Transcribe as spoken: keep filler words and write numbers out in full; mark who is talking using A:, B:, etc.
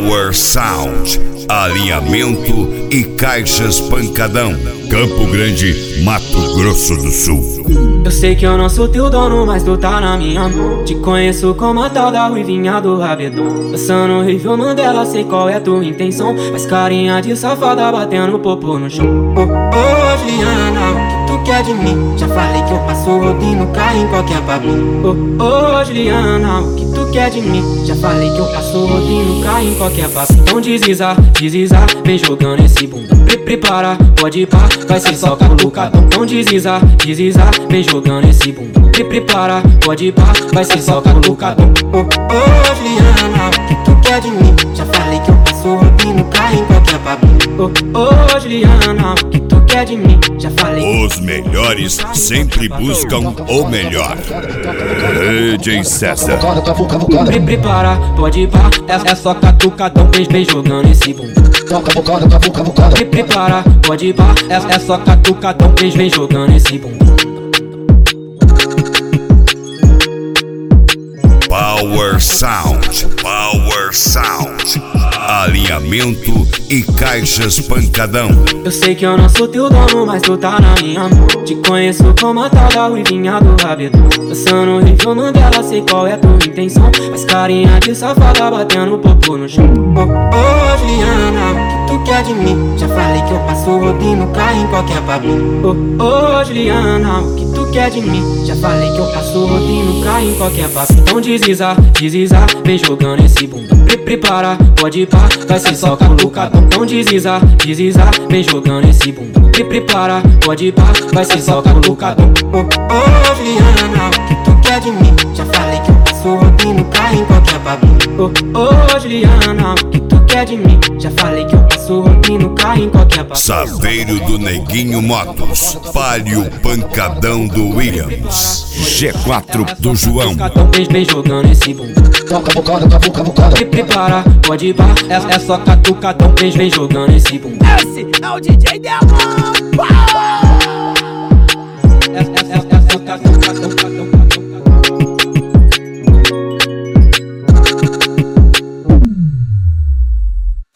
A: Power Sound, alinhamento e caixas pancadão. Campo Grande, Mato Grosso do Sul.
B: Eu sei que eu não sou teu dono, mas tu tá na minha mão. Te conheço como a tal da ruivinha do rabetão. Dançando horrível Mandela, sei qual é tua intenção. Faz carinha de safada batendo popô no chão. Ô, ô, Juliana, o que tu quer de mim? Já falei que eu passo rodinho no carro em qualquer babinho. Ô, ô, Juliana, o que tu quer de mim? Já falei que eu passo rodinho no carro em qualquer babinho. Então desliza, desliza, vem jogando esse bundão. Pre Prepara, pode ir pá, vai ser só calucadão. Então desliza, desliza, vem jogando esse bundão. Pre Prepara, pode ir pá, vai ser só calucadão. Ô, ô, Juliana, o que tu quer de mim? Já falei que eu passo rodinho no carro em qualquer babinho. Ô, ô, Juliana, o que tu quer de mim? Já falei.
A: Os melhores sempre buscam o melhor. D J César.
B: Pre Prepara, pode ir pá, é, é só catucadão. Vem, vem jogando esse bundão. Pre Prepara, pode ir pá, é, é só catucadão. Vem, vem jogando esse bundão.
A: Power Sound, Power Sound, alinhamento e caixas pancadão.
B: Eu sei que eu não sou teu dono, mas tu tá na minha mão. Te conheço como a tal da ruivinha do rabetão. Dançando horrível Mandela, sei qual é tua intenção. Faz carinha de safada batendo popô no chão. Ô, ô, Juliana, o que tu quer de mim? Já falei que eu passo rodinho no carro em qualquer babinho. Ô, ô, Juliana, o que tu quer de mim? Já falei que eu passo rodinho no carro em qualquer babinho. Então desliza, desliza, vem jogando esse bundão. Pre Prepara, pode ir pá, vai ser só calucadão. Então desliza, desliza, vem jogando esse bundão. Pre Prepara, pode ir pá, vai ser só calucadão. Ô, ô, Juliana, o que tu quer de mim? Já falei que eu passo rodinho no carro em qualquer babinho. Ô, ô, Juliana, o que tu quer de mim? Já falei que eu passo rodinho no carro em qualquer babinho.
A: Saveiro do Neguinho Motos, Palio Pancadão do Williams, G quatro do João.
B: Vem, vem jogando esse bundão. Pre Prepara, pode ir pá, é, é só catucadão. Vem, vem jogando esse bundão.
C: Esse é o D J Demon.
B: É, é, é, é só catucadão.